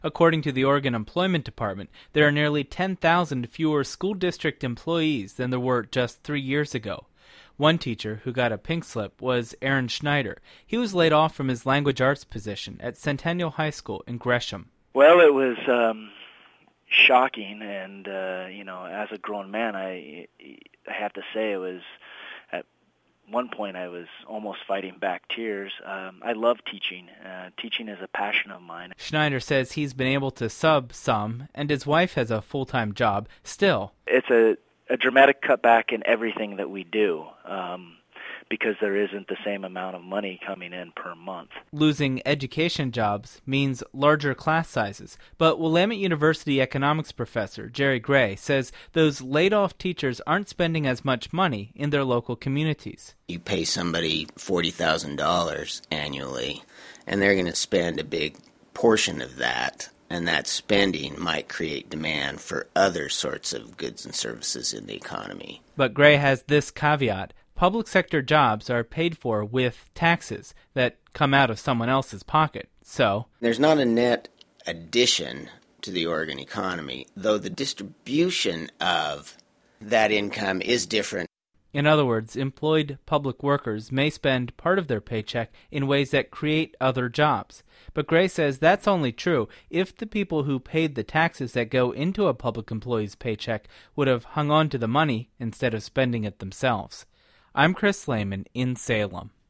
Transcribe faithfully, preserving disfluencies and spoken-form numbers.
According to the Oregon Employment Department, there are nearly ten thousand fewer school district employees than there were just three years ago. One teacher who got a pink slip was Aaron Schneider. He was laid off from his language arts position at Centennial High School in Gresham. Well, it was um, shocking, and, uh, you know, as a grown man, I, I have to say it was, at one point I was almost fighting back tears. Um, I love teaching. Uh, teaching is a passion of mine. Schneider says he's been able to sub some, and his wife has a full-time job still. It's a a dramatic cutback in everything that we do um, because there isn't the same amount of money coming in per month. Losing education jobs means larger class sizes, but Willamette University economics professor Jerry Gray says those laid-off teachers aren't spending as much money in their local communities. You pay somebody forty thousand dollars annually, and they're going to spend a big portion of that. And that spending might create demand for other sorts of goods and services in the economy. But Gray has this caveat. Public sector jobs are paid for with taxes that come out of someone else's pocket. So there's not a net addition to the Oregon economy, though the distribution of that income is different. In other words, employed public workers may spend part of their paycheck in ways that create other jobs. But Gray says that's only true if the people who paid the taxes that go into a public employee's paycheck would have hung on to the money instead of spending it themselves. I'm Chris Lehman in Salem.